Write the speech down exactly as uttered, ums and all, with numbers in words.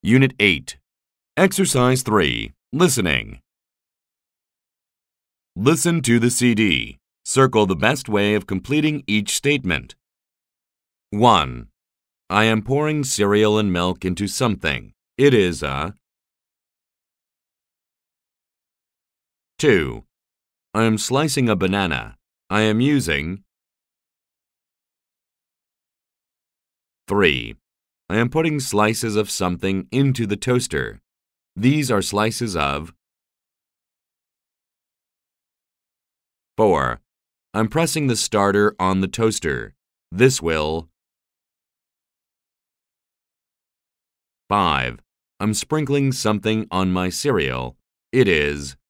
Unit eight. Exercise three. Listening. Listen to the C D. Circle the best way of completing each statement. one. I am pouring cereal and milk into something. It is a. two. I am slicing a banana. I am using. three. I am putting slices of something into the toaster. These are slices of. four. I'm pressing the starter on the toaster. This will. five. I'm sprinkling something on my cereal. It is.